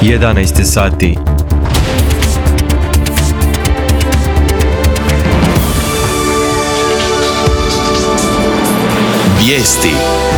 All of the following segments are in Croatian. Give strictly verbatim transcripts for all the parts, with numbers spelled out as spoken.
jedanaest je sati. Vijesti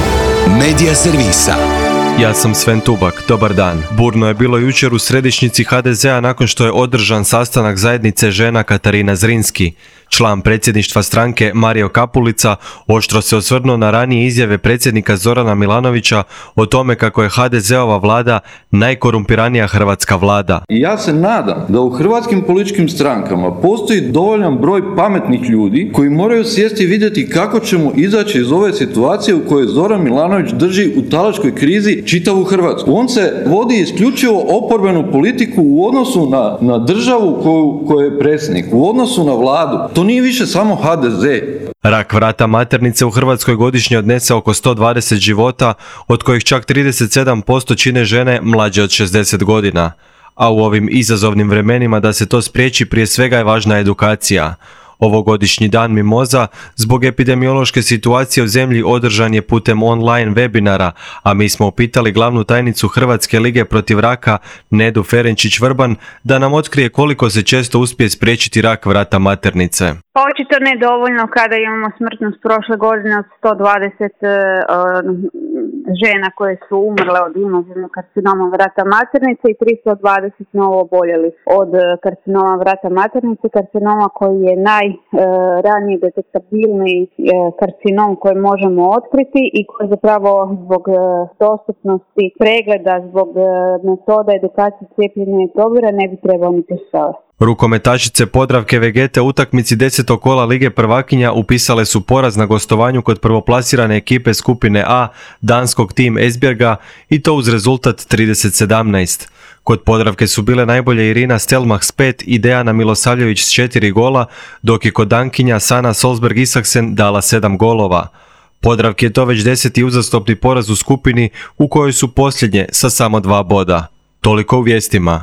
Medija servisa. Ja sam Sven Tubak, dobar dan. Burno je bilo jučer u središnjici ha de zea nakon što je održan sastanak zajednice žena Katarina Zrinski. Član predsjedništva stranke Mario Kapulica oštro se osvrnuo na ranije izjave predsjednika Zorana Milanovića o tome kako je ha de zeova vlada najkorumpiranija hrvatska vlada. I ja se nadam da u hrvatskim političkim strankama postoji dovoljan broj pametnih ljudi koji moraju sjesti i vidjeti kako ćemo izaći iz ove situacije u kojoj Zoran Milanović drži u talačkoj krizi čitavu Hrvatsku. On se vodi isključivo oporbenu politiku u odnosu na, na državu koju, koju je predsjednik, u odnosu na vladu. To nije više samo ha de ze. Rak vrata maternice u Hrvatskoj godišnje odnese oko sto dvadeset života, od kojih čak trideset sedam posto čine žene mlađe od šezdeset godina. A u ovim izazovnim vremenima da se to spriječi prije svega je važna edukacija. Ovogodišnji dan mimoza zbog epidemiološke situacije u zemlji održan je putem online webinara, a mi smo upitali glavnu tajnicu Hrvatske lige protiv raka Nedu Ferenčić-Vrban da nam otkrije koliko se često uspije spriječiti rak vrata maternice. Očito nedovoljno kada imamo smrtnost prošle godine od sto dvadeset uh, žena koje su umrle od invazivnog karcinoma vrata maternice i tristo dvadeset novo oboljelih od karcinoma vrata maternice, karcinoma koji je najranije detektabilni uh, karcinom koji možemo otkriti i koji zapravo zbog uh, dostupnosti pregleda, zbog uh, metoda edukacije, cijepljenja i probira ne bi trebao ni postojati. Rukometašice Podravke Vegete u utakmici desetog kola Lige prvakinja upisale su poraz na gostovanju kod prvoplasirane ekipe skupine A, danskog Team Esbjerga, i to uz rezultat trideset sedamnaest. Kod Podravke su bile najbolje Irina Stelmach s pet i Dejana Milosavljević s četiri gola, dok je kod Dankinja Sana Solsberg Isaksen dala sedam golova. Podravki je to već deseti uzastopni poraz u skupini u kojoj su posljednje sa samo dva boda. Toliko u vijestima.